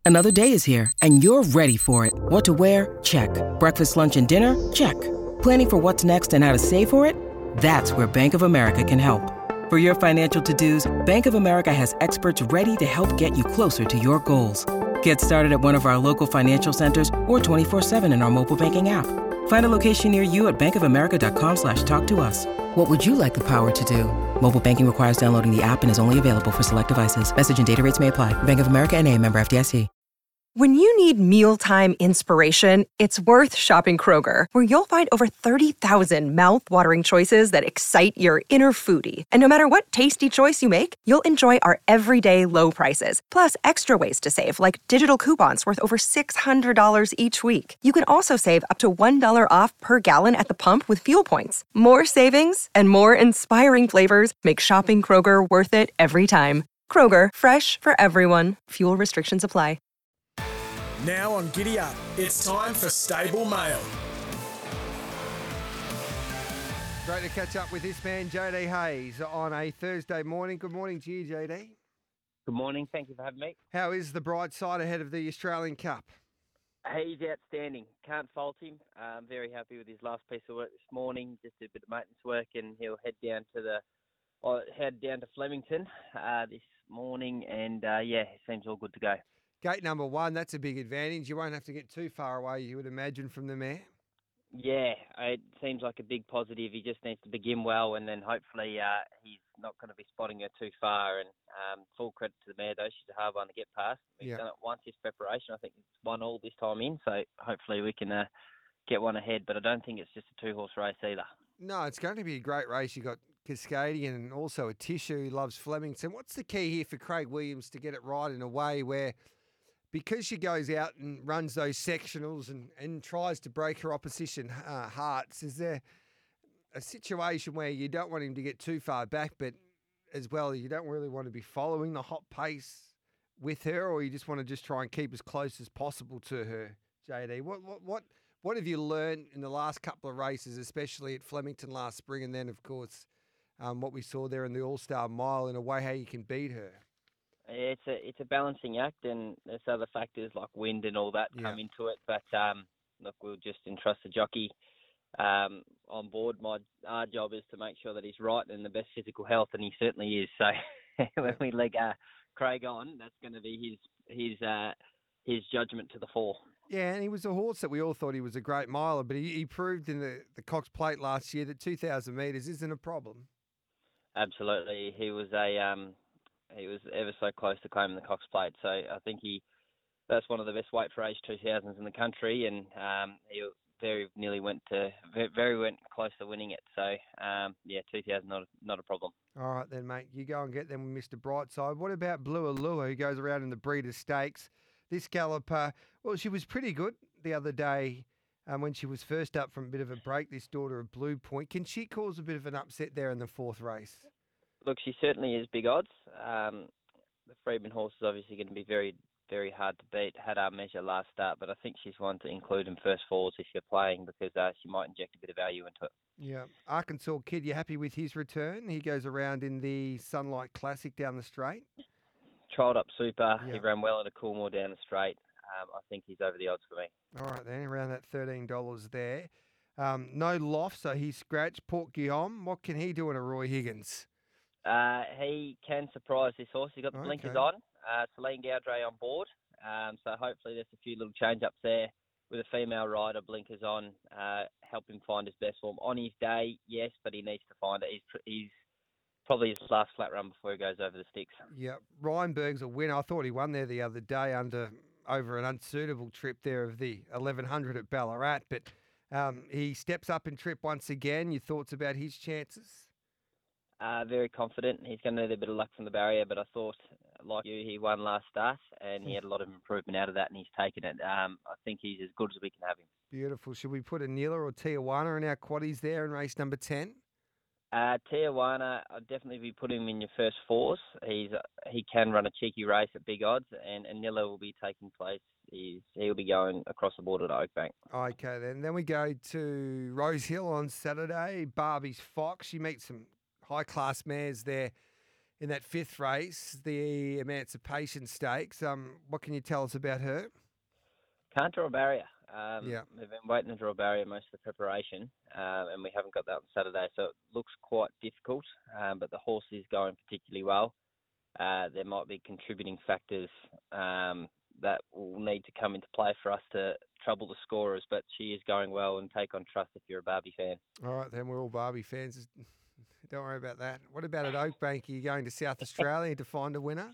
Another day is here, and you're ready for it. What to wear? Check. Breakfast, lunch, and dinner? Check. Planning for what's next and how to save for it? That's where Bank of America can help. For your financial to-dos, Bank of America has experts ready to help get you closer to your goals. Get started at one of our local financial centers or 24/7 in our mobile banking app. Find a location near you at bankofamerica.com/talktous. What would you like the power to do? Mobile banking requires downloading the app and is only available for select devices. Message and data rates may apply. Bank of America N.A., member FDIC. When you need mealtime inspiration, it's worth shopping Kroger, where you'll find over 30,000 mouth-watering choices that excite your inner foodie. And no matter what tasty choice you make, you'll enjoy our everyday low prices, plus extra ways to save, like digital coupons worth over $600 each week. You can also save up to $1 off per gallon at the pump with fuel points. More savings and more inspiring flavors make shopping Kroger worth it every time. Kroger, fresh for everyone. Fuel restrictions apply. Now on Giddy Up, it's time for Stable Mail. Great to catch up with this man, JD Hayes, on a Thursday morning. Good morning to you, JD. Good morning. Thank you for having me. How is the bright side ahead of the Australian Cup? He's outstanding. Can't fault him. I'm very happy with his last piece of work this morning. Just a bit of maintenance work, and he'll head down to Flemington this morning. And it seems all good to go. Gate number 1, that's a big advantage. You won't have to get too far away, you would imagine, from the mare. Yeah, it seems like a big positive. He just needs to begin well, and then hopefully he's not going to be spotting her too far. And full credit to the mare, though. She's a hard one to get past. We've done it once, his preparation. I think it's 1-1 this time in, so hopefully we can get one ahead. But I don't think it's just a 2-horse race either. No, it's going to be a great race. You've got Cascadian and also a Tissue who loves Flemington. What's the key here for Craig Williams to get it right in a way where, because she goes out and runs those sectionals and tries to break her opposition hearts, is there a situation where you don't want him to get too far back, but as well, you don't really want to be following the hot pace with her, or you just want to try and keep as close as possible to her, JD? What have you learned in the last couple of races, especially at Flemington last spring, and then, of course, what we saw there in the All-Star Mile, in a way how you can beat her? It's a balancing act, and there's other factors like wind and all that come into it. But look, we'll just entrust the jockey on board. Our job is to make sure that he's right and in the best physical health, and he certainly is. So when we leg Craig on, that's going to be his judgment to the fore. Yeah, and he was a horse that we all thought he was a great miler, but he proved in the Cox Plate last year that 2,000 metres isn't a problem. Absolutely, he was ever so close to claiming the Cox Plate, so I think that's one of the best weight for age 2000s in the country, and he very went close to winning it. So 2000 not a problem. All right then, mate, you go and get them with Mr. Brightside. What about Blue Allure, who goes around in the Breeders' Stakes? This galloper, well, she was pretty good the other day when she was first up from a bit of a break. This daughter of Blue Point, can she cause a bit of an upset there in the fourth race? Look, she certainly is big odds. The Freedman horse is obviously going to be very, very hard to beat. Had our measure last start, but I think she's one to include in first fours if you're playing, because she might inject a bit of value into it. Yeah. Arkansas Kid, you happy with his return? He goes around in the Sunlight Classic down the straight. Trialled up super. Yeah. He ran well in a Coolmore down the straight. I think he's over the odds for me. All right then, around that $13 there. No loft, so he scratched. Port Guillaume, what can he do in a Roy Higgins? He can surprise this horse. He's got the blinkers on. Celine Gaudray on board. So hopefully there's a few little change-ups there with a female rider, blinkers on, help him find his best form. On his day, yes, but he needs to find it. He's probably his last flat run before he goes over the sticks. Yeah, Ryanberg's a winner. I thought he won there the other day over an unsuitable trip there of the 1100 at Ballarat, but he steps up in trip once again. Your thoughts about his chances? Very confident. He's going to need a bit of luck from the barrier, but I thought, like you, he won last start and he had a lot of improvement out of that, and he's taken it. I think he's as good as we can have him. Beautiful. Should we put Anila or Tijuana in our quaddies there in race number 10? Tijuana, I'd definitely be putting him in your first fours. He can run a cheeky race at big odds, and Anila will be taking place. He'll be going across the border to Oakbank. Okay, then we go to Rosehill on Saturday. Barbie's Fox. She meets some high-class mares there in that fifth race, the Emancipation Stakes. What can you tell us about her? Can't draw a barrier. Yeah. We've been waiting to draw a barrier most of the preparation, and we haven't got that on Saturday, so it looks quite difficult, but the horse is going particularly well. There might be contributing factors that will need to come into play for us to trouble the scorers, but she is going well and take on trust if you're a Barbie fan. All right, then we're all Barbie fans. Don't worry about that. What about at Oakbank? Are you going to South Australia to find a winner?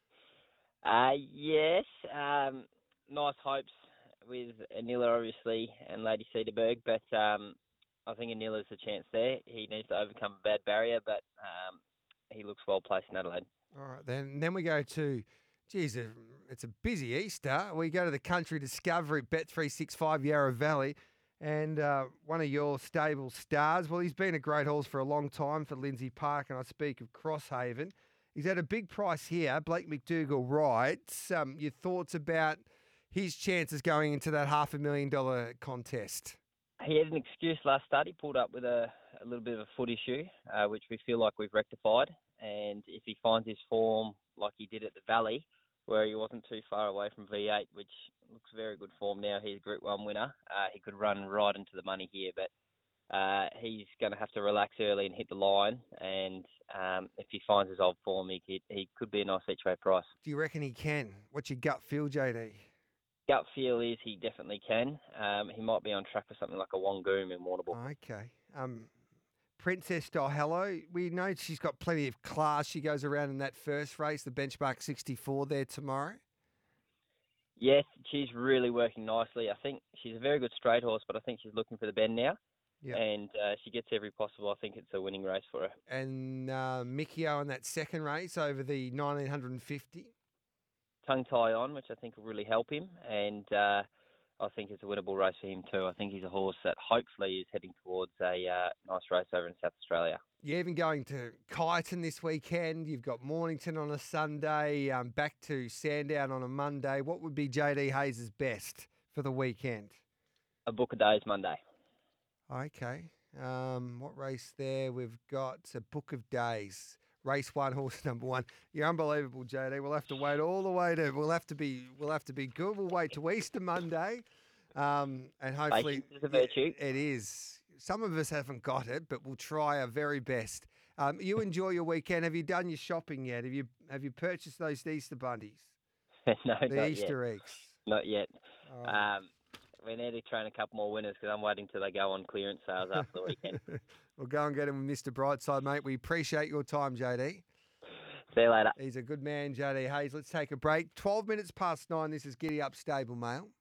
Yes. Nice hopes with Anila, obviously, and Lady Cedarberg, but I think Anila's a chance there. He needs to overcome a bad barrier, but he looks well placed in Adelaide. All right, then we go to, geez, it's a busy Easter. We go to the Country Discovery, Bet365 Yarra Valley, and one of your stable stars. Well, he's been a great horse for a long time for Lindsay Park, and I speak of Crosshaven. He's at a big price here. Blake McDougall rides. Your thoughts about his chances going into that $500,000 contest? He had an excuse last start. He pulled up with a little bit of a foot issue, which we feel like we've rectified. And if he finds his form like he did at the Valley, where he wasn't too far away from V8, which looks very good form now, he's a Group 1 winner. He could run right into the money here, but he's going to have to relax early and hit the line. And if he finds his old form, he could be a nice each-way price. Do you reckon he can? What's your gut feel, JD? Gut feel is he definitely can. He might be on track for something like a Wangoom in Warrnambool. Okay. Princess Dihello, we know she's got plenty of class. She goes around in that first race, the Benchmark 64 there tomorrow. Yes, she's really working nicely. I think she's a very good straight horse, but I think she's looking for the bend now. Yeah. And she gets every possible. I think it's a winning race for her. And Mikio in that second race over the 1950. Tongue tie on, which I think will really help him. And I think it's a winnable race for him too. I think he's a horse that hopefully is heading towards a nice race over in South Australia. You're even going to Kyneton this weekend. You've got Mornington on a Sunday, back to Sandown on a Monday. What would be JD Hayes' best for the weekend? A Book of Days Monday. Okay. What race there? We've got a Book of Days. Race 1, horse number 1. You're unbelievable, JD. We'll have to wait all the way to. We'll have to be good. We'll wait to Easter Monday, and hopefully Patience is a virtue. It is. Some of us haven't got it, but we'll try our very best. You enjoy your weekend. Have you done your shopping yet? Have you purchased those Easter bunnies? No, the not Easter yet. eggs. Not yet. Oh. We need to train a couple more winners because I'm waiting till they go on clearance sales after the weekend. We'll go and get him with Mr. Brightside, mate. We appreciate your time, JD. See you later. He's a good man, JD Hayes. Let's take a break. 12 minutes past 9. This is Giddy Up Stable Mail.